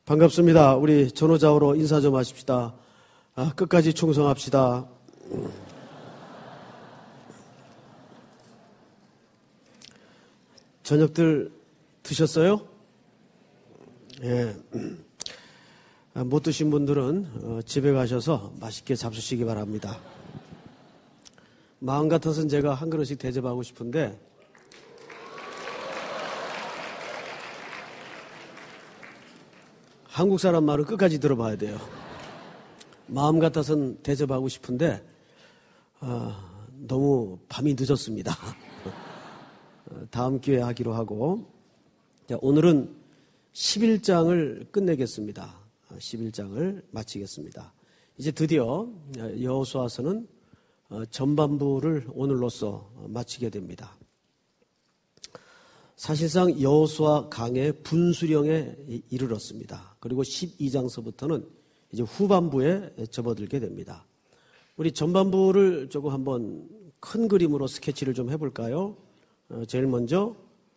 반갑습니다. 우리 전호자우로 인사 좀 하십시다. 끝까지 충성합시다. 저녁들 드셨어요? 예. 못 드신 분들은 집에 가셔서 맛있게 잡수시기 바랍니다. 마음 같아서는 제가 한 그릇씩 대접하고 싶은데 한국 사람 말은 끝까지 들어봐야 돼요. 마음 같아서는 대접하고 싶은데 너무 밤이 늦었습니다. 다음 기회에 하기로 하고, 오늘은 11장을 끝내겠습니다. 11장을 마치겠습니다. 이제 드디어 여호수아서는 전반부를 오늘로써 마치게 됩니다. 사실상 여호수아 강의 분수령에 이르렀습니다. 그리고 12장서부터는 이제 후반부에 접어들게 됩니다. 우리 전반부를 조금 한번 큰 그림으로 스케치를 좀 해볼까요? 제일 먼저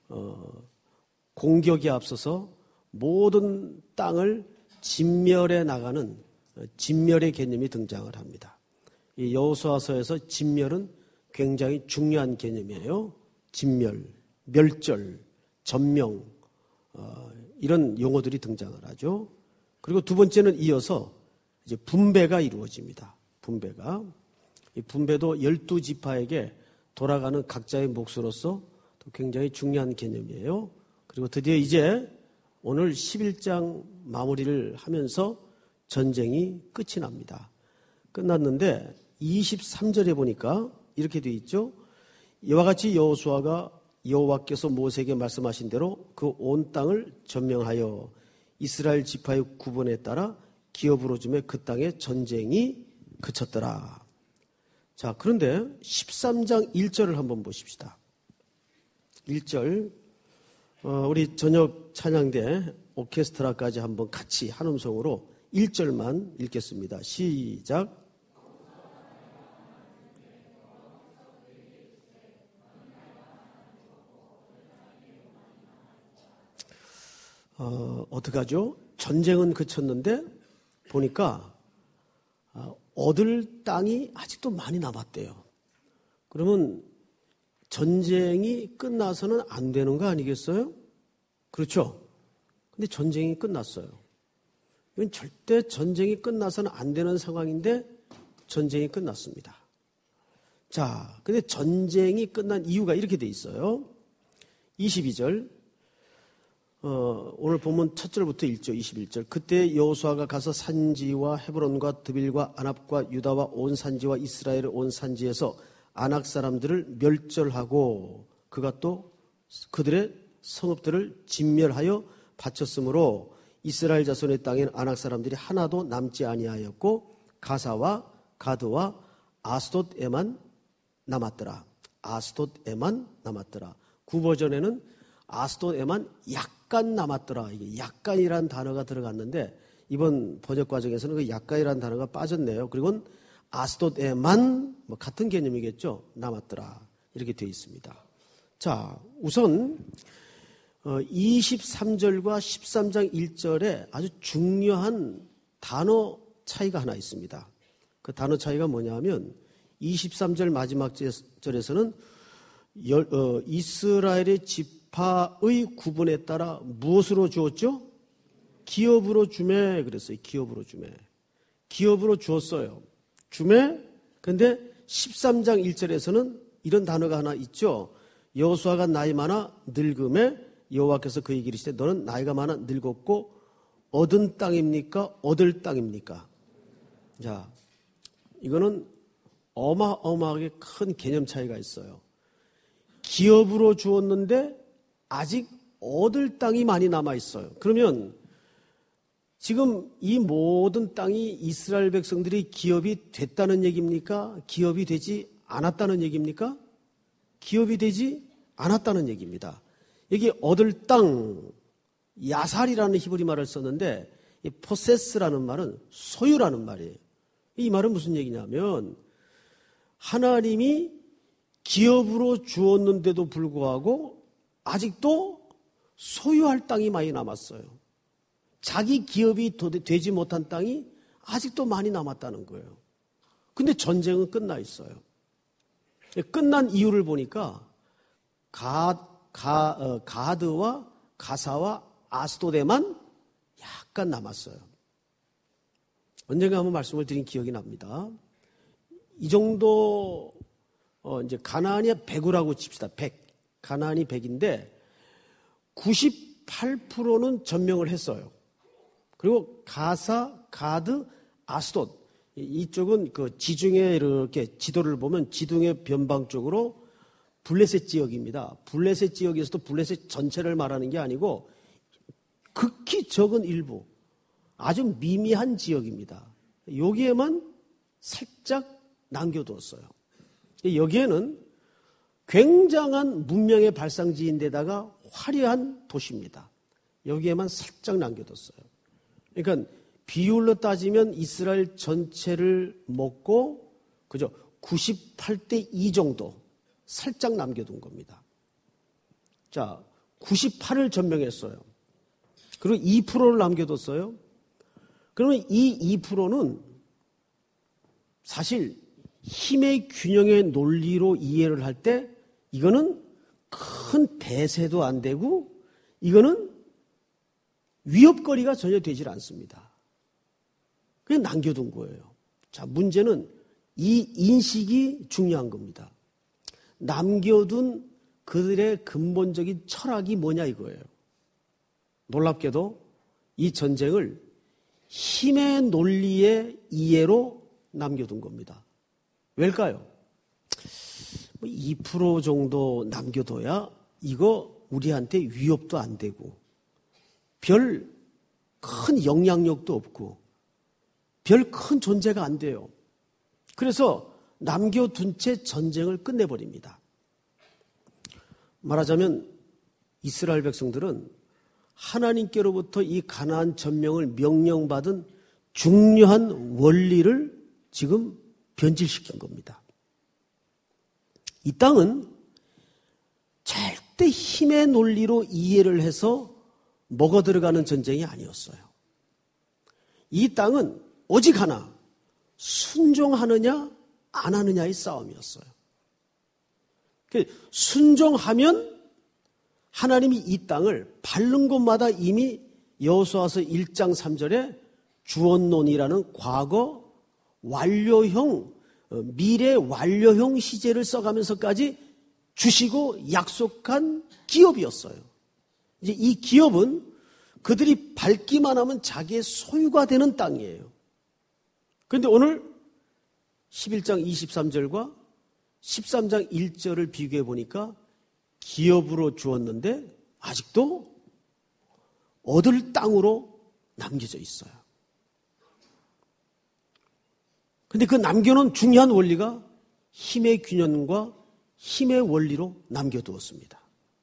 공격에 앞서서 모든 땅을 진멸해 나가는 진멸의 개념이 등장을 합니다. 이 여호수아서에서 진멸은 굉장히 중요한 개념이에요. 진멸, 멸절, 점령, 이런 용어들이 등장을 하죠. 그리고 두 번째는 이어서 이제 분배가 이루어집니다. 분배가. 이 분배도 12지파에게 돌아가는 각자의 몫으로서 또 굉장히 중요한 개념이에요. 그리고 드디어 이제 오늘 11장 마무리를 하면서 전쟁이 끝이 납니다. 끝났는데 23절에 보니까 이렇게 되어 있죠. 이와 같이 여호수아가 여호와께서 모세에게 말씀하신 대로 그 온 땅을 점령하여 이스라엘 지파의 구분에 따라 기업으로 주매 그 땅의 전쟁이 그쳤더라. 자, 그런데 13장 1절을 한번 보십시다. 1절, 우리 저녁 찬양대 오케스트라까지 한번 같이 한 음성으로 1절만 읽겠습니다. 시작. 어떡하죠? 전쟁은 그쳤는데 보니까 얻을 땅이 아직도 많이 남았대요. 그러면 전쟁이 끝나서는 안 되는 거 아니겠어요? 그렇죠? 근데 전쟁이 끝났어요. 이건 절대 전쟁이 끝나서는 안 되는 상황인데 전쟁이 끝났습니다. 자, 근데 전쟁이 끝난 이유가 이렇게 돼 있어요. 22절. 오늘 본문 첫 절부터 읽죠. 21절. 그때 여호수아가 가서 산지와 헤브론과 드빌과 아납과 유다와 온 산지와 이스라엘의 온 산지에서 아낙 사람들을 멸절하고 그가 또 그들의 성읍들을 진멸하여 바쳤으므로 이스라엘 자손의 땅에는 아낙 사람들이 하나도 남지 아니하였고 가사와 가드와 아스돗에만 남았더라. 아스돗에만 남았더라. 구버전에는 아스돗에만 약간 남았더라. 이게 약간이라는 단어가 들어갔는데 이번 번역 과정에서는 그 약간이라는 단어가 빠졌네요. 그리고 아스돗에만 같은 개념이겠죠. 남았더라. 이렇게 되어 있습니다. 자, 우선 23절과 13장 1절에 아주 중요한 단어 차이가 하나 있습니다. 그 단어 차이가 뭐냐면 23절 마지막 절에서는 이스라엘의 지파의 구분에 따라 무엇으로 주었죠? 기업으로 주매 그랬어요. 기업으로 주매. 기업으로 주었어요. 주매. 근데 13장 1절에서는 이런 단어가 하나 있죠. 여호수아가 나이 많아 늙음에 여호와께서 그에게 이르시되 너는 나이가 많아 늙었고 얻은 땅입니까? 얻을 땅입니까? 자, 이거는 어마어마하게 큰 개념 차이가 있어요. 기업으로 주었는데 아직 얻을 땅이 많이 남아 있어요. 그러면 지금 이 모든 땅이 이스라엘 백성들이 기업이 됐다는 얘기입니까? 기업이 되지 않았다는 얘기입니까? 기업이 되지 않았다는 얘기입니다. 여기 얻을 땅, 야살이라는 히브리 말을 썼는데 이 possess라는 말은 소유라는 말이에요. 이 말은 무슨 얘기냐면 하나님이 기업으로 주었는데도 불구하고 아직도 소유할 땅이 많이 남았어요. 자기 기업이 되지 못한 땅이 아직도 많이 남았다는 거예요. 근데 전쟁은 끝나 있어요. 끝난 이유를 보니까 가드와 가사와 아스도데만 약간 남았어요. 언젠가 한번 말씀을 드린 기억이 납니다. 이 정도 이제 가나안이 100이라고 칩시다. 100. 가나안이 100인데 98%는 점령을 했어요. 그리고 가사, 가드, 아스돗 이쪽은 그 지중해 이렇게 지도를 보면 지중해 변방 쪽으로 블레셋 지역입니다. 블레셋 지역에서도 블레셋 전체를 말하는 게 아니고 극히 적은 일부, 아주 미미한 지역입니다. 여기에만 살짝 남겨두었어요. 여기에는 굉장한 문명의 발상지인데다가 화려한 도시입니다. 여기에만 살짝 남겨뒀어요. 그러니까 비율로 따지면 이스라엘 전체를 먹고 그죠? 98대 2 정도 살짝 남겨둔 겁니다. 자, 98을 점령했어요. 그리고 2%를 남겨뒀어요. 그러면 이 2%는 사실 힘의 균형의 논리로 이해를 할 때 이거는 큰 대세도 안 되고 이거는 위협거리가 전혀 되질 않습니다. 그냥 남겨둔 거예요. 자, 문제는 이 인식이 중요한 겁니다. 남겨둔 그들의 근본적인 철학이 뭐냐 이거예요. 놀랍게도 이 전쟁을 힘의 논리의 이해로 남겨둔 겁니다. 왜일까요? 2% 정도 남겨둬야 이거 우리한테 위협도 안 되고 별 큰 영향력도 없고 별 큰 존재가 안 돼요. 그래서 남겨둔 채 전쟁을 끝내버립니다. 말하자면 이스라엘 백성들은 하나님께로부터 이 가나안 점령을 명령받은 중요한 원리를 지금 변질시킨 겁니다. 이 땅은 절대 힘의 논리로 이해를 해서 먹어 들어가는 전쟁이 아니었어요. 이 땅은 오직 하나, 순종하느냐 안 하느냐의 싸움이었어요. 순종하면 하나님이 이 땅을 밟는 곳마다 이미 여호수아서 1장 3절에 주언론이라는 과거 완료형, 미래 완료형 시제를 써가면서까지 주시고 약속한 기업이었어요. 이제 이 기업은 그들이 밟기만 하면 자기의 소유가 되는 땅이에요. 그런데 오늘 11장 23절과 13장 1절을 비교해 보니까 기업으로 주었는데 아직도 얻을 땅으로 남겨져 있어요. 그런데 그 남겨놓은 중요한 원리가 힘의 균형과 힘의 원리로 남겨두었습니다.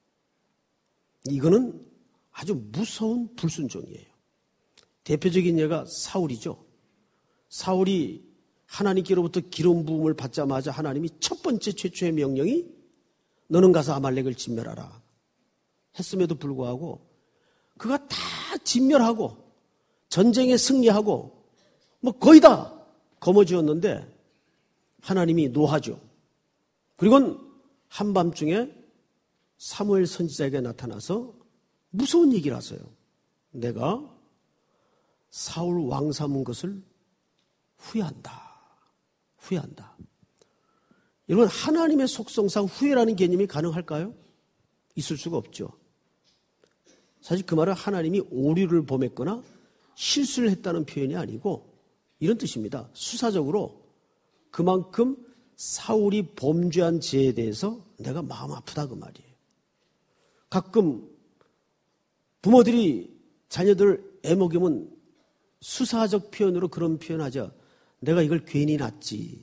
이거는 아주 무서운 불순종이에요. 대표적인 예가 사울이죠. 사울이 하나님께로부터 기름 부음을 받자마자 하나님이 첫 번째 최초의 명령이 너는 가서 아말렉을 진멸하라 했음에도 불구하고 그가 다 진멸하고 전쟁에 승리하고 뭐 거의 다 거머쥐었는데 하나님이 노하죠. 그리고는 한밤중에 사무엘 선지자에게 나타나서 무서운 얘기를 하세요. 내가 사울 왕 삼은 것을 후회한다. 여러분, 하나님의 속성상 후회라는 개념이 가능할까요? 있을 수가 없죠. 사실 그 말은 하나님이 오류를 범했거나 실수를 했다는 표현이 아니고 이런 뜻입니다. 수사적으로 그만큼 사울이 범죄한 죄에 대해서 내가 마음 아프다 그 말이에요. 가끔 부모들이 자녀들 애먹이면 수사적 표현으로 그런 표현하죠. 내가 이걸 괜히 낳지.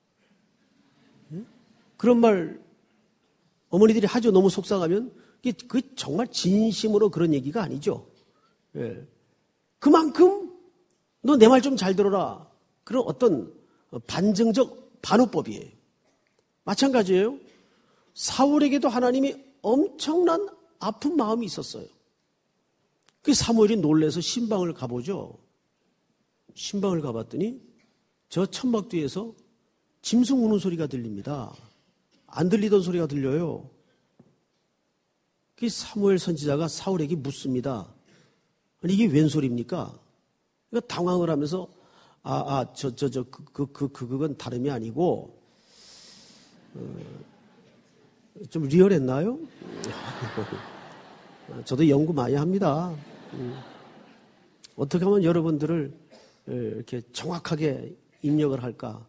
그런 말 어머니들이 하죠. 너무 속상하면. 그게 정말 진심으로 그런 얘기가 아니죠. 예. 그만큼 너 내 말 좀 잘 들어라. 그런 어떤 반증적 반어법이에요. 마찬가지예요. 사울에게도 하나님이 엄청난 아픈 마음이 있었어요. 그 사무엘이 놀라서 신방을 가보죠. 신방을 가봤더니 저 천막 뒤에서 짐승 우는 소리가 들립니다. 안 들리던 소리가 들려요. 그 사무엘 선지자가 사울에게 묻습니다. 아니, 이게 웬 소리입니까? 그러니까 당황을 하면서 그건 다름이 아니고 좀 리얼했나요? 저도 연구 많이 합니다. 어떻게 하면 여러분들을 이렇게 정확하게 입력을 할까?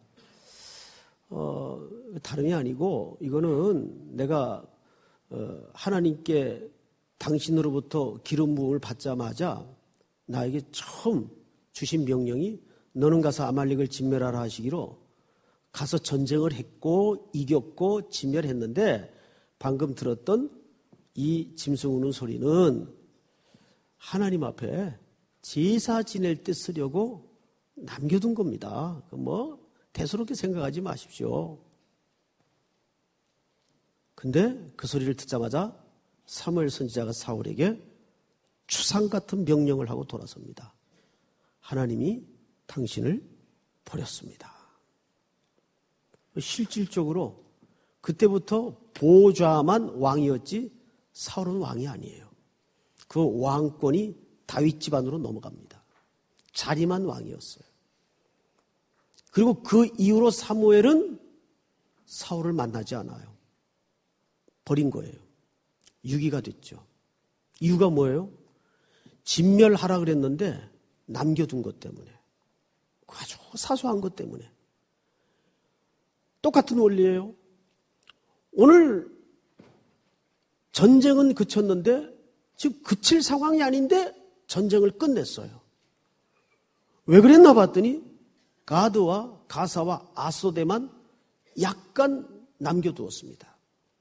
다름이 아니고 이거는 내가 하나님께 당신으로부터 기름 부음을 받자마자 나에게 처음 주신 명령이 너는 가서 아말렉을 진멸하라 하시기로 가서 전쟁을 했고 이겼고 진멸했는데 방금 들었던 이 짐승 우는 소리는 하나님 앞에 제사 지낼 때 쓰려고 남겨둔 겁니다. 뭐 대수롭게 생각하지 마십시오. 근데 그 소리를 듣자마자 사무엘 선지자가 사울에게 추상 같은 명령을 하고 돌아섭니다. 하나님이 당신을 버렸습니다. 실질적으로 그때부터 보좌만 왕이었지 사울은 왕이 아니에요. 그 왕권이 다윗 집안으로 넘어갑니다. 자리만 왕이었어요. 그리고 그 이후로 사무엘은 사울을 만나지 않아요. 버린 거예요. 유기가 됐죠. 이유가 뭐예요? 진멸하라 그랬는데 남겨둔 것 때문에. 아주 사소한 것 때문에. 똑같은 원리예요. 오늘 전쟁은 그쳤는데 지금 그칠 상황이 아닌데 전쟁을 끝냈어요. 왜 그랬나 봤더니 가드와 가사와 아소데만 약간 남겨두었습니다.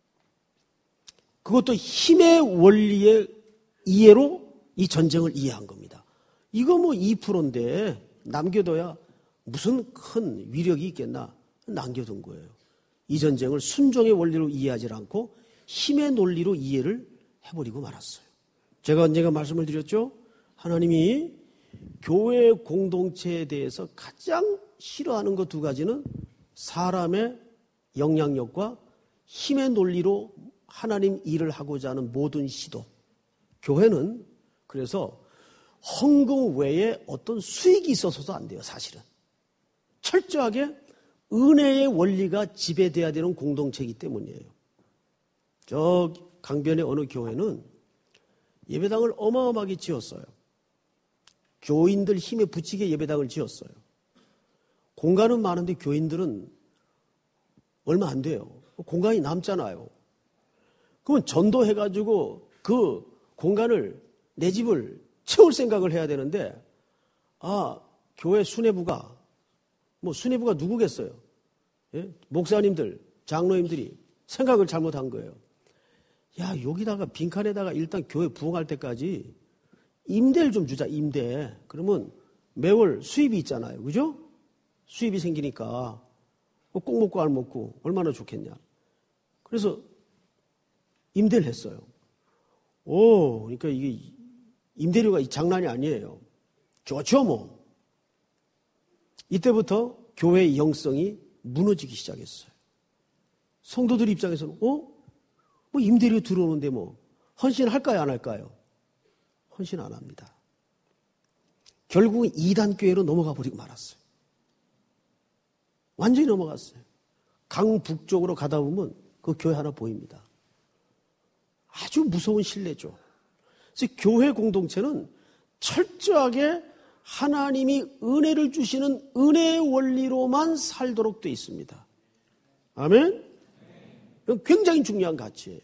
그것도 힘의 원리의 이해로 이 전쟁을 이해한 겁니다. 이거 뭐 2%인데 남겨둬야 무슨 큰 위력이 있겠나 남겨둔 거예요. 이 전쟁을 순종의 원리로 이해하지 않고 힘의 논리로 이해를 해버리고 말았어요. 제가 언젠가 말씀을 드렸죠. 하나님이 교회 공동체에 대해서 가장 싫어하는 것 두 가지는 사람의 영향력과 힘의 논리로 하나님 일을 하고자 하는 모든 시도. 교회는 그래서 헌금 외에 어떤 수익이 있어서도 안 돼요, 사실은. 철저하게 은혜의 원리가 지배돼야 되는 공동체이기 때문이에요. 저 강변의 어느 교회는 예배당을 어마어마하게 지었어요. 교인들 힘에 부치게 예배당을 지었어요. 공간은 많은데 교인들은 얼마 안 돼요. 공간이 남잖아요. 그러면 전도해가지고 그 공간을 내 집을 채울 생각을 해야 되는데 교회 수뇌부가 수뇌부가 누구겠어요? 예? 목사님들, 장로님들이 생각을 잘못한 거예요. 야, 여기다가 빈칸에다가 일단 교회 부흥할 때까지 임대를 좀 주자, 임대. 그러면 매월 수입이 있잖아요. 그죠? 수입이 생기니까 꼭 먹고 알 먹고 얼마나 좋겠냐. 그래서 임대를 했어요. 그러니까 이게 임대료가 장난이 아니에요. 좋죠, 뭐. 이때부터 교회의 영성이 무너지기 시작했어요. 성도들 입장에서는, 뭐 임대료 들어오는데 헌신할까요, 안 할까요? 헌신 안 합니다. 결국은 이단교회로 넘어가 버리고 말았어요. 완전히 넘어갔어요. 강북쪽으로 가다 보면 그 교회 하나 보입니다. 아주 무서운 신뢰죠. 그래서 교회 공동체는 철저하게 하나님이 은혜를 주시는 은혜의 원리로만 살도록 되어 있습니다. 아멘? 이건 굉장히 중요한 가치예요.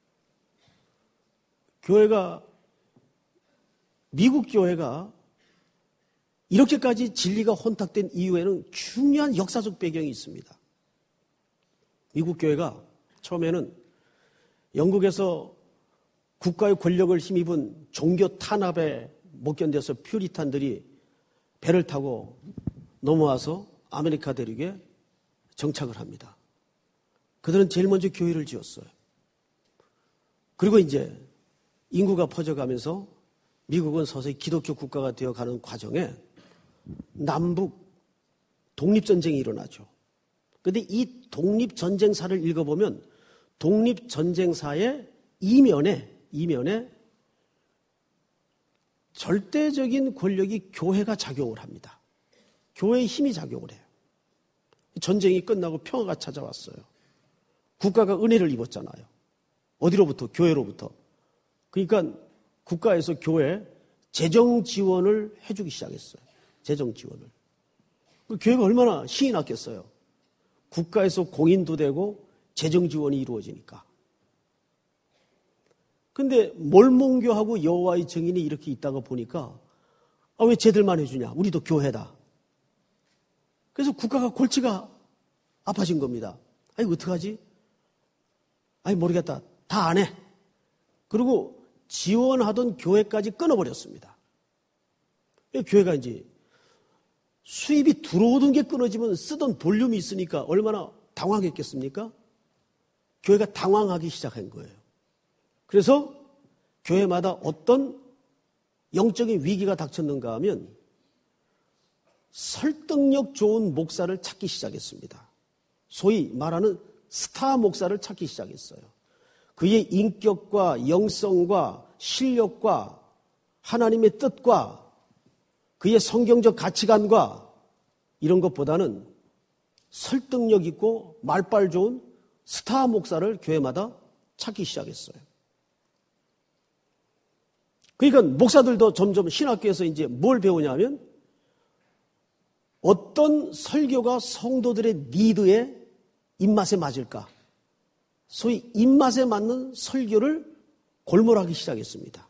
미국 교회가 이렇게까지 진리가 혼탁된 이유에는 중요한 역사적 배경이 있습니다. 미국 교회가 처음에는 영국에서 국가의 권력을 힘입은 종교 탄압에 못 견뎌서 퓨리탄들이 배를 타고 넘어와서 아메리카 대륙에 정착을 합니다. 그들은 제일 먼저 교회를 지었어요. 그리고 이제 인구가 퍼져가면서 미국은 서서히 기독교 국가가 되어가는 과정에 남북 독립전쟁이 일어나죠. 그런데 이 독립전쟁사를 읽어보면 독립전쟁사의 이면에 절대적인 권력이 교회가 작용을 합니다. 교회의 힘이 작용을 해요. 전쟁이 끝나고 평화가 찾아왔어요. 국가가 은혜를 입었잖아요. 어디로부터? 교회로부터. 그러니까 국가에서 교회에 재정 지원을 해주기 시작했어요. 재정 지원을. 교회가 얼마나 신이 났겠어요. 국가에서 공인도 되고 재정 지원이 이루어지니까. 근데 몰몬교하고 여호와의 증인이 이렇게 있다가 보니까 왜 쟤들만 해주냐? 우리도 교회다. 그래서 국가가 골치가 아파진 겁니다. 아니 어떡하지? 아니 모르겠다. 다 안 해. 그리고 지원하던 교회까지 끊어버렸습니다. 교회가 이제 수입이 들어오던 게 끊어지면 쓰던 볼륨이 있으니까 얼마나 당황했겠습니까? 교회가 당황하기 시작한 거예요. 그래서 교회마다 어떤 영적인 위기가 닥쳤는가 하면 설득력 좋은 목사를 찾기 시작했습니다. 소위 말하는 스타 목사를 찾기 시작했어요. 그의 인격과 영성과 실력과 하나님의 뜻과 그의 성경적 가치관과 이런 것보다는 설득력 있고 말빨 좋은 스타 목사를 교회마다 찾기 시작했어요. 그러니까 목사들도 점점 신학교에서 이제 뭘 배우냐면 어떤 설교가 성도들의 니드에 입맛에 맞을까? 소위 입맛에 맞는 설교를 골몰하기 시작했습니다.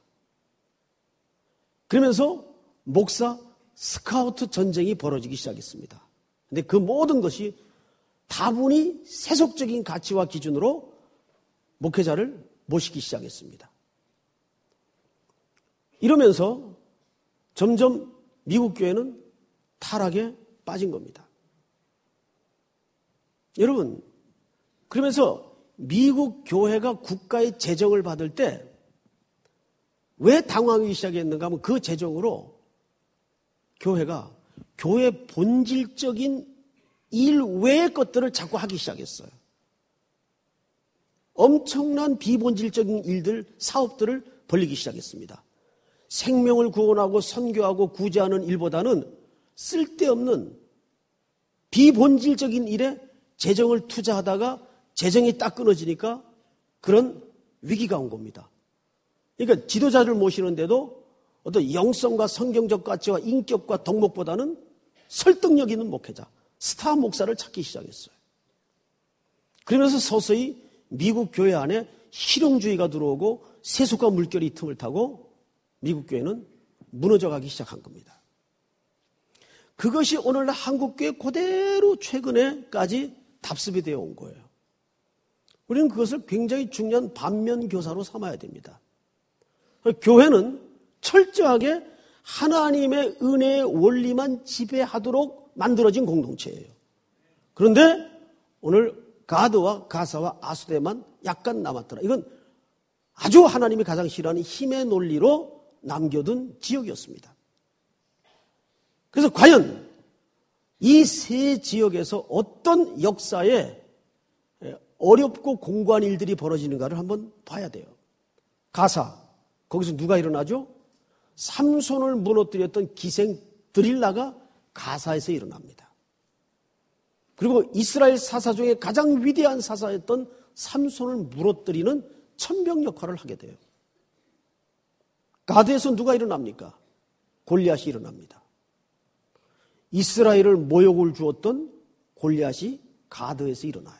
그러면서 목사 스카우트 전쟁이 벌어지기 시작했습니다. 근데 그 모든 것이 다분히 세속적인 가치와 기준으로 목회자를 모시기 시작했습니다. 이러면서 점점 미국 교회는 타락에 빠진 겁니다. 여러분, 그러면서 미국 교회가 국가의 재정을 받을 때 왜 당황하기 시작했는가 하면 그 재정으로 교회가 교회 본질적인 일 외의 것들을 자꾸 하기 시작했어요. 엄청난 비본질적인 일들, 사업들을 벌리기 시작했습니다. 생명을 구원하고 선교하고 구제하는 일보다는 쓸데없는 비본질적인 일에 재정을 투자하다가 재정이 딱 끊어지니까 그런 위기가 온 겁니다. 그러니까 지도자를 모시는데도 어떤 영성과 성경적 가치와 인격과 덕목보다는 설득력 있는 목회자, 스타 목사를 찾기 시작했어요. 그러면서 서서히 미국 교회 안에 실용주의가 들어오고 세속과 물결이 틈을 타고 미국 교회는 무너져가기 시작한 겁니다. 그것이 오늘날 한국교회 그대로 최근에까지 답습이 되어 온 거예요. 우리는 그것을 굉장히 중요한 반면교사로 삼아야 됩니다. 교회는 철저하게 하나님의 은혜의 원리만 지배하도록 만들어진 공동체예요. 그런데 오늘 가드와 가사와 아수대만 약간 남았더라. 이건 아주 하나님이 가장 싫어하는 힘의 논리로 남겨둔 지역이었습니다. 그래서 과연 이 세 지역에서 어떤 역사에 어렵고 공고한 일들이 벌어지는가를 한번 봐야 돼요. 가사, 거기서 누가 일어나죠? 삼손을 무너뜨렸던 기생 드릴라가 가사에서 일어납니다. 그리고 이스라엘 사사 중에 가장 위대한 사사였던 삼손을 무너뜨리는 천병 역할을 하게 돼요. 가드에서 누가 일어납니까? 골리앗이 일어납니다. 이스라엘을 모욕을 주었던 골리앗이 가드에서 일어나요.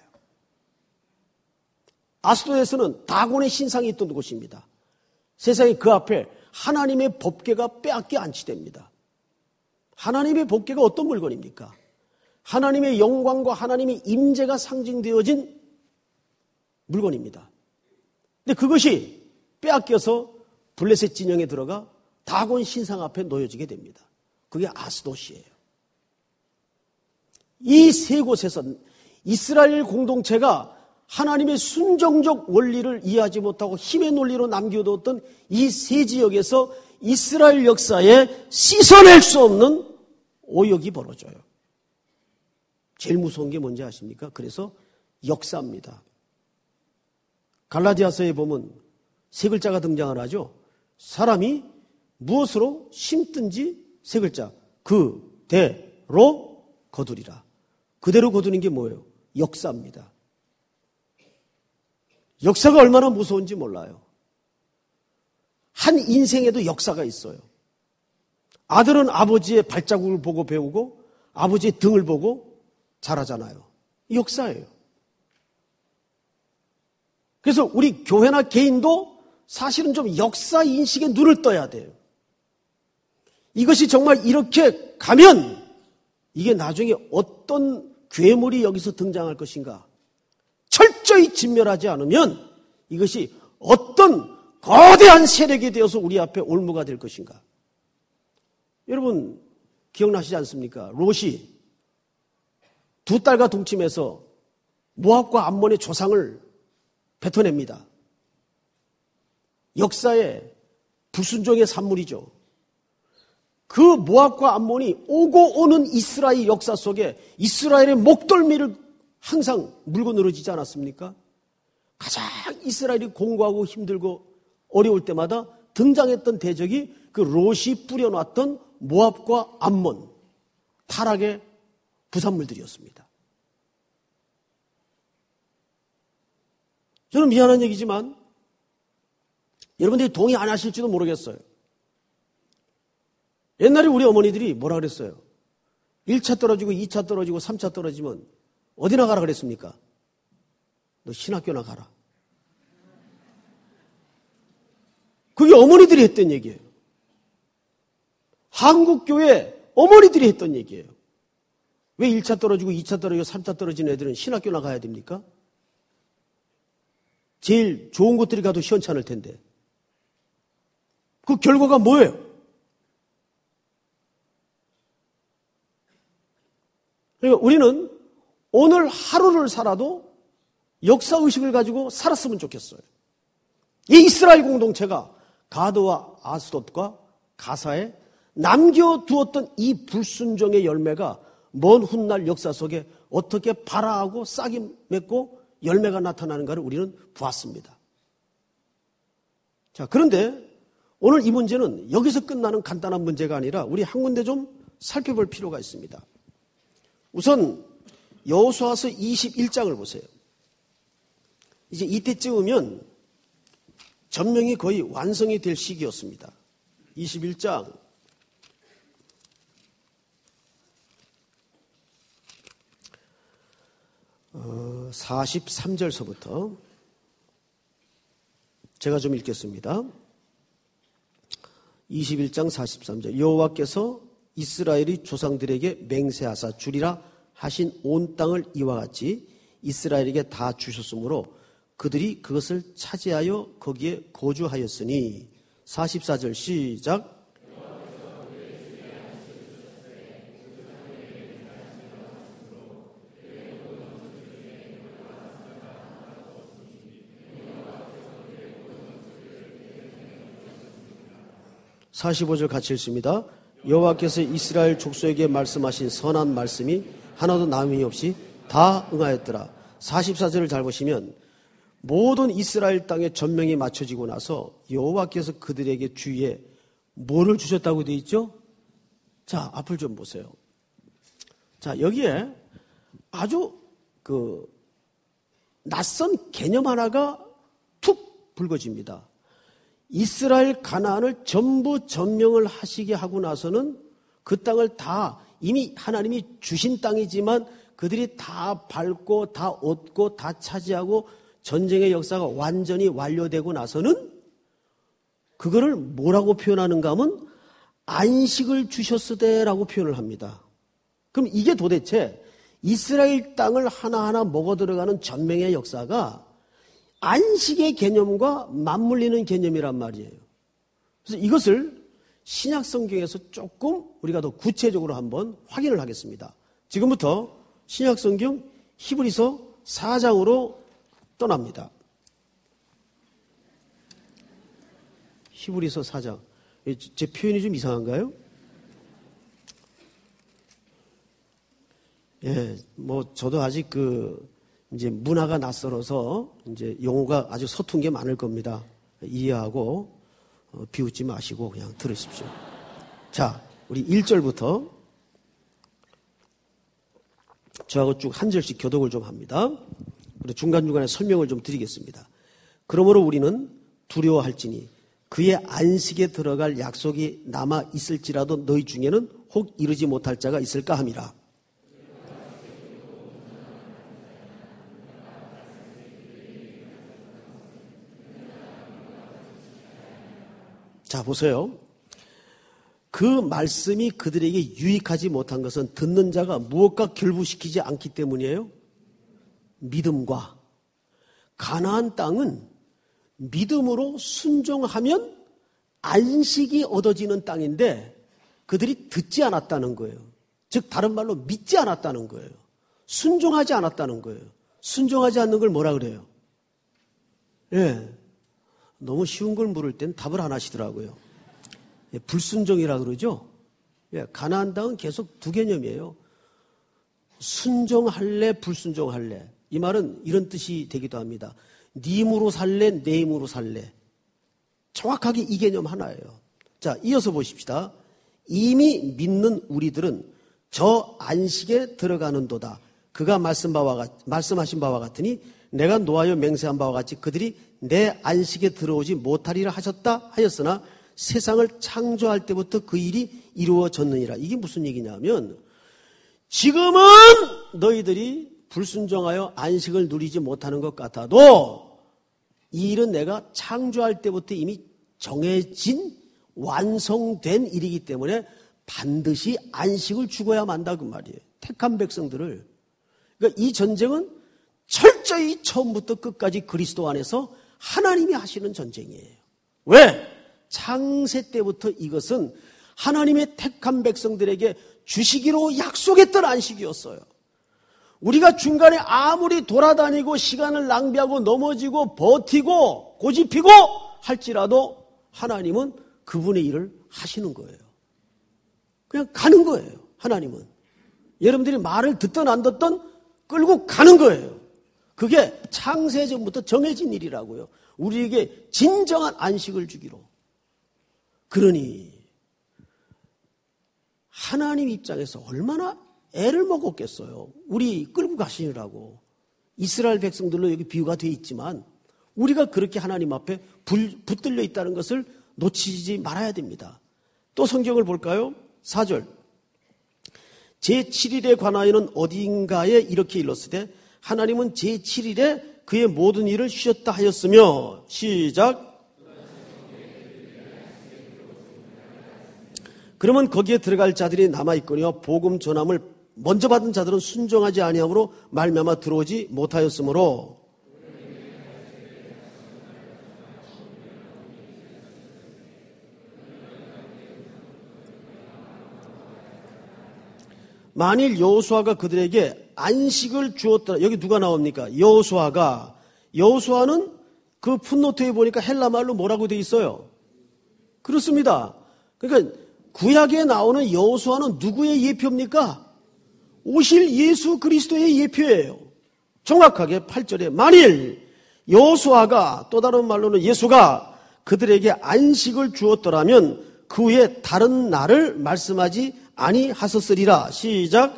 아스도에서는 다곤의 신상이 있던 곳입니다. 세상에 그 앞에 하나님의 법궤가 빼앗겨 안치됩니다. 하나님의 법궤가 어떤 물건입니까? 하나님의 영광과 하나님의 임재가 상징되어진 물건입니다. 근데 그것이 빼앗겨서 블레셋 진영에 들어가 다곤 신상 앞에 놓여지게 됩니다. 그게 아스돗이에요. 이 세 곳에서 이스라엘 공동체가 하나님의 순정적 원리를 이해하지 못하고 힘의 논리로 남겨두었던 이 세 지역에서 이스라엘 역사에 씻어낼 수 없는 오역이 벌어져요. 제일 무서운 게 뭔지 아십니까? 그래서 역사입니다. 갈라디아서에 보면 세 글자가 등장을 하죠. 사람이 무엇으로 심든지 세 글자. 그대로 거두리라. 그대로 거두는 게 뭐예요? 역사입니다. 역사가 얼마나 무서운지 몰라요. 한 인생에도 역사가 있어요. 아들은 아버지의 발자국을 보고 배우고 아버지의 등을 보고 자라잖아요. 역사예요. 그래서 우리 교회나 개인도 사실은 좀 역사 인식에 눈을 떠야 돼요. 이것이 정말 이렇게 가면 이게 나중에 어떤 괴물이 여기서 등장할 것인가? 철저히 진멸하지 않으면 이것이 어떤 거대한 세력이 되어서 우리 앞에 올무가 될 것인가? 여러분 기억나시지 않습니까? 롯이 두 딸과 동침해서 모압과 암몬의 조상을 뱉어냅니다. 역사의 불순종의 산물이죠. 그 모압과 암몬이 오고 오는 이스라엘 역사 속에 이스라엘의 목덜미를 항상 물고 늘어지지 않았습니까? 가장 이스라엘이 공고하고 힘들고 어려울 때마다 등장했던 대적이 그 롯이 뿌려놨던 모압과 암몬, 타락의 부산물들이었습니다. 저는 미안한 얘기지만 여러분들이 동의 안 하실지도 모르겠어요. 옛날에 우리 어머니들이 뭐라 그랬어요? 1차 떨어지고 2차 떨어지고 3차 떨어지면 어디 나가라 그랬습니까? 너 신학교나 가라. 그게 어머니들이 했던 얘기예요. 한국교회 어머니들이 했던 얘기예요. 왜 1차 떨어지고 2차 떨어지고 3차 떨어진 애들은 신학교나 가야 됩니까? 제일 좋은 곳들이 가도 시원찮을 텐데. 그 결과가 뭐예요? 그러니까 우리는 오늘 하루를 살아도 역사의식을 가지고 살았으면 좋겠어요. 이 이스라엘 공동체가 가드와 아스돗과 가사에 남겨두었던 이 불순종의 열매가 먼 훗날 역사 속에 어떻게 발아하고 싹이 맺고 열매가 나타나는가를 우리는 보았습니다. 자, 그런데 오늘 이 문제는 여기서 끝나는 간단한 문제가 아니라 우리 한 군데 좀 살펴볼 필요가 있습니다. 우선 여호수아서 21장을 보세요. 이제 이때쯤이면 전명이 거의 완성이 될 시기였습니다. 21장 43절서부터 제가 좀 읽겠습니다. 21장 43절 여호와께서 이스라엘이 조상들에게 맹세하사 주리라 하신 온 땅을 이와 같이 이스라엘에게 다 주셨으므로 그들이 그것을 차지하여 거기에 거주하였으니 44절 시작 45절 같이 읽습니다. 여호와께서 이스라엘 족속에게 말씀하신 선한 말씀이 하나도 남음이 없이 다 응하였더라. 44절을 잘 보시면 모든 이스라엘 땅에 전명이 맞춰지고 나서 여호와께서 그들에게 주위에 뭐를 주셨다고 되어 있죠? 자, 앞을 좀 보세요. 자, 여기에 아주 낯선 개념 하나가 툭 불거집니다. 이스라엘 가나안을 전부 점령을 하시게 하고 나서는 그 땅을 다 이미 하나님이 주신 땅이지만 그들이 다 밟고 다 얻고 다 차지하고 전쟁의 역사가 완전히 완료되고 나서는 그거를 뭐라고 표현하는가 하면 안식을 주셨으되라고 표현을 합니다. 그럼 이게 도대체 이스라엘 땅을 하나하나 먹어 들어가는 전쟁의 역사가 안식의 개념과 맞물리는 개념이란 말이에요. 그래서 이것을 신약 성경에서 조금 우리가 더 구체적으로 한번 확인을 하겠습니다. 지금부터 신약 성경 히브리서 4장으로 떠납니다. 히브리서 4장. 제 표현이 좀 이상한가요? 예, 저도 아직 이제 문화가 낯설어서 이제 용어가 아주 서툰 게 많을 겁니다. 이해하고 비웃지 마시고 그냥 들으십시오. 자, 우리 1절부터 저하고 쭉 한 절씩 교독을 좀 합니다. 그리고 중간중간에 설명을 좀 드리겠습니다. 그러므로 우리는 두려워할지니 그의 안식에 들어갈 약속이 남아 있을지라도 너희 중에는 혹 이르지 못할 자가 있을까 함이라. 자, 보세요. 그 말씀이 그들에게 유익하지 못한 것은 듣는 자가 무엇과 결부시키지 않기 때문이에요? 믿음과. 가나안 땅은 믿음으로 순종하면 안식이 얻어지는 땅인데 그들이 듣지 않았다는 거예요. 즉 다른 말로 믿지 않았다는 거예요. 순종하지 않았다는 거예요. 순종하지 않는 걸 뭐라 그래요? 예. 너무 쉬운 걸 물을 땐 답을 안 하시더라고요. 예, 불순종이라 그러죠. 예, 가나안 땅은 계속 두 개념이에요. 순종할래, 불순종할래. 이 말은 이런 뜻이 되기도 합니다. 네 힘으로 살래, 내 힘으로 살래. 정확하게 이 개념 하나예요. 자, 이어서 보십시다. 이미 믿는 우리들은 저 안식에 들어가는도다. 그가 말씀하신 바와 같으니 내가 노하여 맹세한 바와 같이 그들이 내 안식에 들어오지 못하리라 하셨다 하였으나 세상을 창조할 때부터 그 일이 이루어졌느니라. 이게 무슨 얘기냐면 지금은 너희들이 불순종하여 안식을 누리지 못하는 것 같아도 이 일은 내가 창조할 때부터 이미 정해진 완성된 일이기 때문에 반드시 안식을 주고야 만다 그 말이에요. 택한 백성들을. 그러니까 이 전쟁은 철저히 처음부터 끝까지 그리스도 안에서 하나님이 하시는 전쟁이에요. 왜? 창세 때부터 이것은 하나님의 택한 백성들에게 주시기로 약속했던 안식이었어요. 우리가 중간에 아무리 돌아다니고 시간을 낭비하고 넘어지고 버티고 고집피고 할지라도 하나님은 그분의 일을 하시는 거예요. 그냥 가는 거예요. 하나님은. 여러분들이 말을 듣든 안 듣든 끌고 가는 거예요. 그게 창세전부터 정해진 일이라고요. 우리에게 진정한 안식을 주기로. 그러니 하나님 입장에서 얼마나 애를 먹었겠어요. 우리 끌고 가시느라고. 이스라엘 백성들로 여기 비유가 되어 있지만 우리가 그렇게 하나님 앞에 붙들려 있다는 것을 놓치지 말아야 됩니다. 또 성경을 볼까요? 4절. 제7일에 관하여는 어딘가에 이렇게 일렀으되 하나님은 제7일에 그의 모든 일을 쉬었다 하였으며 시작. 그러면 거기에 들어갈 자들이 남아있거니와 복음 전함을 먼저 받은 자들은 순종하지 아니함으로 말미암아 들어오지 못하였으므로 만일 여호수아가 그들에게 안식을 주었더라. 여기 누가 나옵니까? 여호수아는 그 풋노트에 보니까 헬라 말로 뭐라고 돼 있어요? 그렇습니다. 그러니까 구약에 나오는 여호수아는 누구의 예표입니까? 오실 예수 그리스도의 예표예요. 정확하게 8절에 만일 여호수아가 또 다른 말로는 예수가 그들에게 안식을 주었더라면 그 후에 다른 날을 말씀하지 아니하셨으리라. 시작.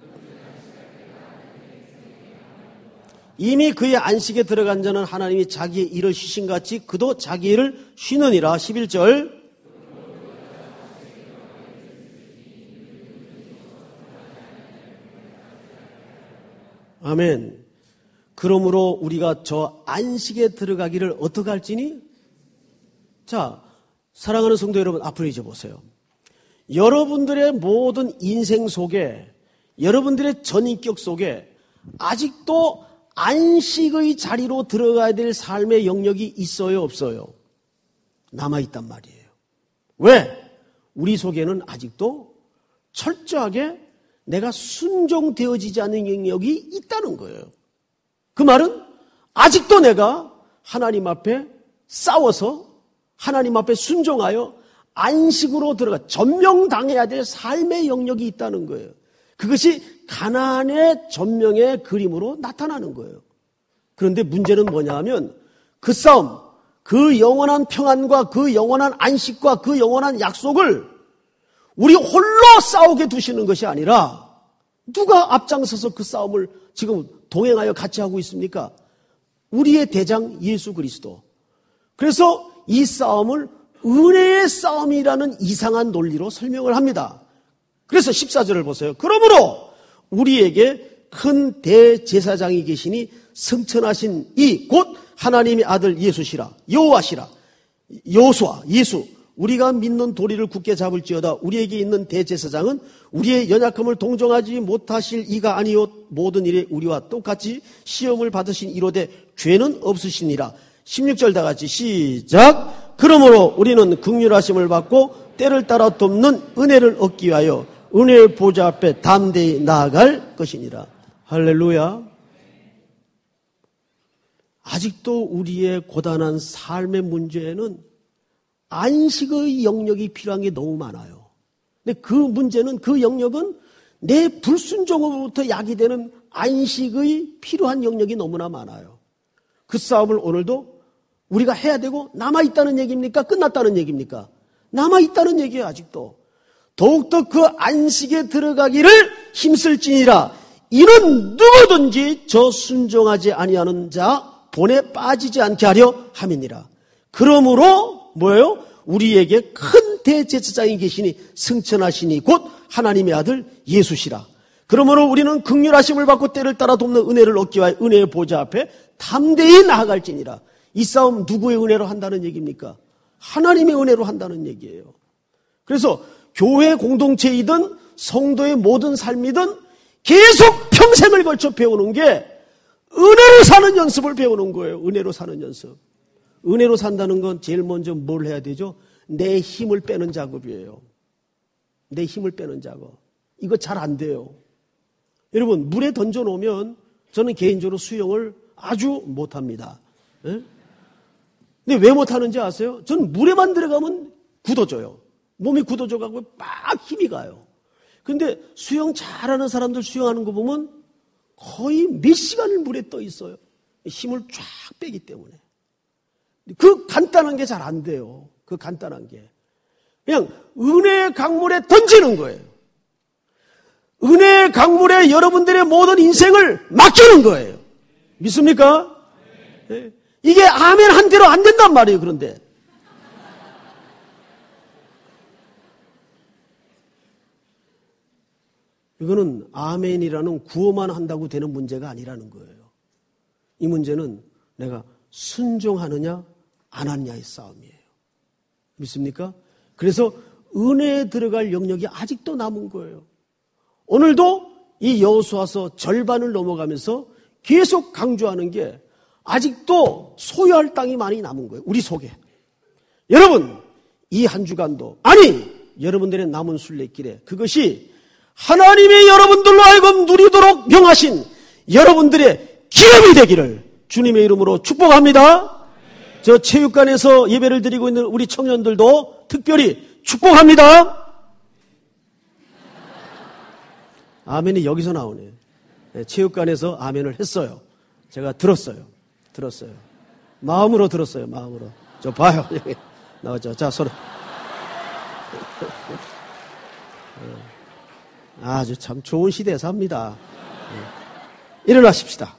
이미 그의 안식에 들어간 자는 하나님이 자기의 일을 쉬신같이 그도 자기 일을 쉬느니라. 11절. 아멘. 그러므로 우리가 저 안식에 들어가기를 어떻게 할지니? 자, 사랑하는 성도 여러분, 앞으로 잊어보세요. 여러분들의 모든 인생 속에, 여러분들의 전인격 속에 아직도 안식의 자리로 들어가야 될 삶의 영역이 있어요, 없어요? 남아있단 말이에요. 왜? 우리 속에는 아직도 철저하게 내가 순종되어지지 않는 영역이 있다는 거예요. 그 말은 아직도 내가 하나님 앞에 싸워서 하나님 앞에 순종하여 안식으로 들어가 전명당해야 될 삶의 영역이 있다는 거예요. 그것이 가나안의 전명의 그림으로 나타나는 거예요. 그런데 문제는 뭐냐 하면 그 싸움, 그 영원한 평안과 그 영원한 안식과 그 영원한 약속을 우리 홀로 싸우게 두시는 것이 아니라 누가 앞장서서 그 싸움을 지금 동행하여 같이 하고 있습니까? 우리의 대장 예수 그리스도. 그래서 이 싸움을 은혜의 싸움이라는 이상한 논리로 설명을 합니다. 그래서 14절을 보세요. 그러므로 우리에게 큰 대제사장이 계시니 승천하신 이 곧 하나님의 아들 예수시라, 여호와시라, 여호수아, 예수. 우리가 믿는 도리를 굳게 잡을지어다. 우리에게 있는 대제사장은 우리의 연약함을 동정하지 못하실 이가 아니요 모든 일에 우리와 똑같이 시험을 받으신 이로되 죄는 없으시니라. 16절 다 같이 시작. 그러므로 우리는 긍휼하심을 받고 때를 따라 돕는 은혜를 얻기 위하여 은혜의 보좌 앞에 담대히 나아갈 것이니라. 할렐루야. 아직도 우리의 고단한 삶의 문제에는 안식의 영역이 필요한 게 너무 많아요. 근데 그 문제는, 그 영역은 내 불순종으로부터 야기되는 안식의 필요한 영역이 너무나 많아요. 그 싸움을 오늘도 우리가 해야 되고, 남아있다는 얘기입니까? 끝났다는 얘기입니까? 남아있다는 얘기예요. 아직도. 더욱더 그 안식에 들어가기를 힘쓸지니라. 이는 누구든지 저 순종하지 아니하는 자 본에 빠지지 않게 하려 함이니라. 그러므로 뭐예요? 우리에게 큰 대제사장이 계시니 승천하시니 곧 하나님의 아들 예수시라. 그러므로 우리는 긍휼하심을 받고 때를 따라 돕는 은혜를 얻기 위하여 은혜의 보좌 앞에 담대히 나아갈지니라. 이 싸움 누구의 은혜로 한다는 얘기입니까? 하나님의 은혜로 한다는 얘기예요. 그래서 교회 공동체이든 성도의 모든 삶이든 계속 평생을 걸쳐 배우는 게 은혜로 사는 연습을 배우는 거예요. 은혜로 사는 연습. 은혜로 산다는 건 제일 먼저 뭘 해야 되죠? 내 힘을 빼는 작업이에요. 내 힘을 빼는 작업. 이거 잘 안 돼요. 여러분, 물에 던져놓으면 저는 개인적으로 수영을 아주 못합니다. 예? 근데 왜 못하는지 아세요? 저는 물에만 들어가면 굳어져요. 몸이 굳어져가고 막 힘이 가요. 근데 수영 잘하는 사람들 수영하는 거 보면 거의 몇 시간을 물에 떠 있어요. 힘을 쫙 빼기 때문에. 그 간단한 게 잘 안 돼요. 그 간단한 게. 그냥 은혜의 강물에 던지는 거예요. 은혜의 강물에 여러분들의 모든 인생을 맡기는 거예요. 믿습니까? 네. 이게 아멘 한 대로 안 된단 말이에요. 그런데. 이거는 아멘이라는 구호만 한다고 되는 문제가 아니라는 거예요. 이 문제는 내가 순종하느냐 안 하느냐의 싸움이에요. 믿습니까? 그래서 은혜에 들어갈 영역이 아직도 남은 거예요. 오늘도 이 여호수아서 절반을 넘어가면서 계속 강조하는 게 아직도 소유할 땅이 많이 남은 거예요. 우리 속에. 여러분, 이 한 주간도, 아니, 여러분들의 남은 순례길에 그것이 하나님의 여러분들로 하여금 누리도록 명하신 여러분들의 기업이 되기를 주님의 이름으로 축복합니다. 저 체육관에서 예배를 드리고 있는 우리 청년들도 특별히 축복합니다. 아멘이 여기서 나오네요. 네, 체육관에서 아멘을 했어요. 제가 들었어요. 마음으로 들었어요. 마음으로. 저 봐요. 나왔죠. 자, 서로. 아주 참 좋은 시대에 삽니다. 일어나십시다.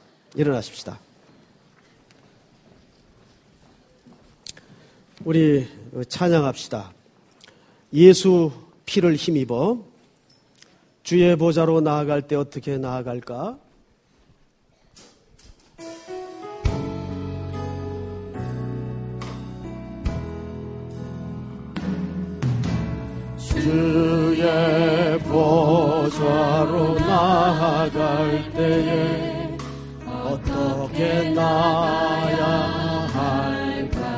우리 찬양합시다. 예수 피를 힘입어 주의 보좌로 나아갈 때 어떻게 나아갈까? 주의 보좌로 나아갈 때에 어떻게 나아야 할까?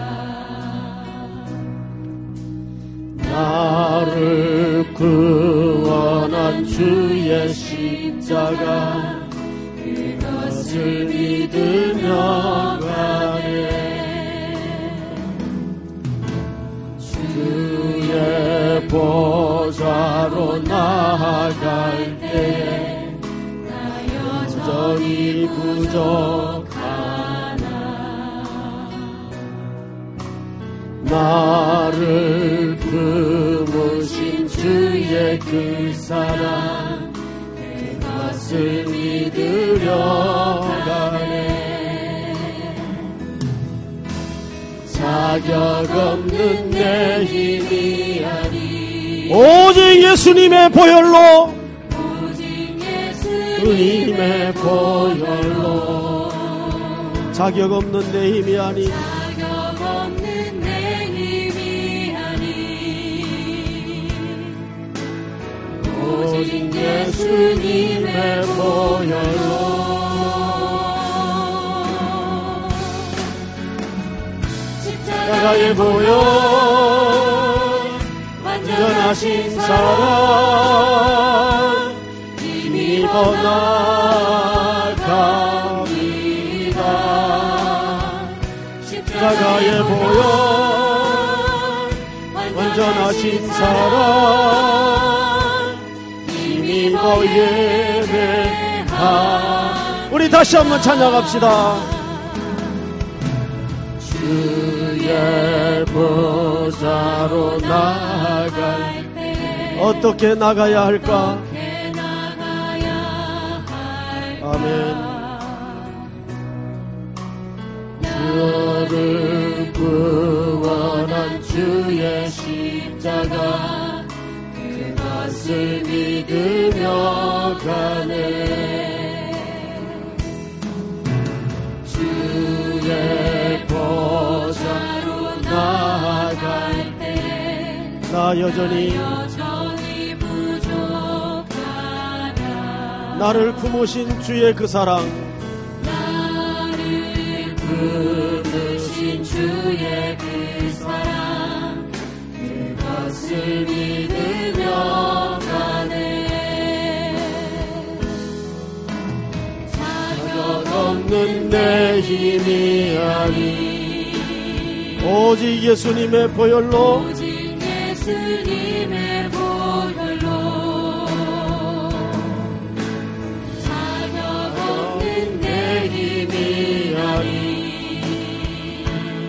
나를 구원한 주의 십자가 그것을 믿으며 가네. 주의 보좌로 나아갈 때에 나 여전히 부족하나. 나를 품으신 주의 그 사랑, 그것을 믿으려 가네. 자격 없는 내 힘이 아니 오직 예수님의 보혈로, 오직 예수님의 보혈로. 자격 없는 내 힘이 아니, 자격 없는 내 힘이 아니 오직 예수님의 보혈로. 십자가의 보혈, 완전하신 사랑 힘입어 나갑니다. 십자가의 보혈, 완전하신 사랑 힘입어 예배하. 우리 다시 한번 찬양합시다. 주의 보좌로 나아갈 때 어떻게 나가야 할까? 아멘. 주를 구원한 주의 십자가, 그것을 믿으며 가네. 주의 보좌로 나아갈 때 나 여전히 부족하다. 나를 품으신 주의 그 사랑, 나를 품으신 주의 그 사랑, 그것을 믿으며 가네. 자격 없는 내 힘이 아니 오직 예수님의 보혈로, 오직 예수님의 보혈로. 자격 없는 내 힘이 아니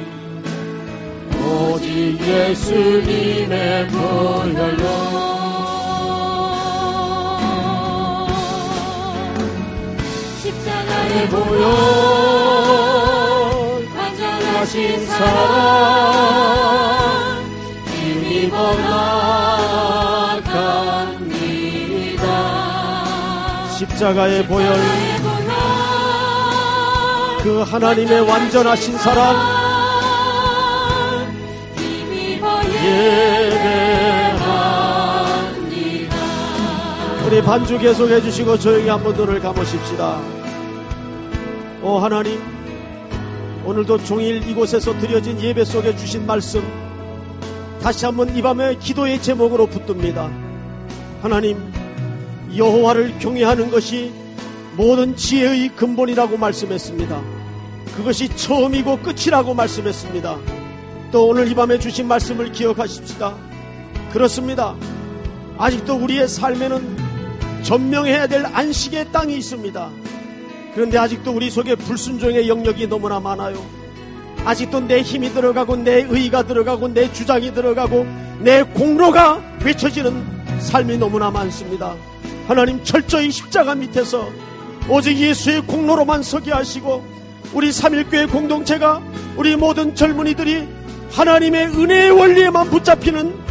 오직 예수님의 보혈로. 십자가의 보혈, 완전하신 사랑 힘입어 나갑니다. 십자가의 보혈, 그 하나님의 완전하신 사랑 힘입어 예배합니다. 우리 반주 계속해 주시고 조용히 한번 눈을 감으십시다. 오 하나님, 오늘도 종일 이곳에서 드려진 예배 속에 주신 말씀 다시 한번 이 밤에 기도의 제목으로 붙듭니다. 하나님, 여호와를 경외하는 것이 모든 지혜의 근본이라고 말씀했습니다. 그것이 처음이고 끝이라고 말씀했습니다. 또 오늘 이 밤에 주신 말씀을 기억하십시다. 그렇습니다. 아직도 우리의 삶에는 전명해야 될 안식의 땅이 있습니다. 그런데 아직도 우리 속에 불순종의 영역이 너무나 많아요. 아직도 내 힘이 들어가고 내 의의가 들어가고 내 주장이 들어가고 내 공로가 외쳐지는 삶이 너무나 많습니다. 하나님, 철저히 십자가 밑에서 오직 예수의 공로로만 서게 하시고 우리 삼일교회 공동체가, 우리 모든 젊은이들이 하나님의 은혜의 원리에만 붙잡히는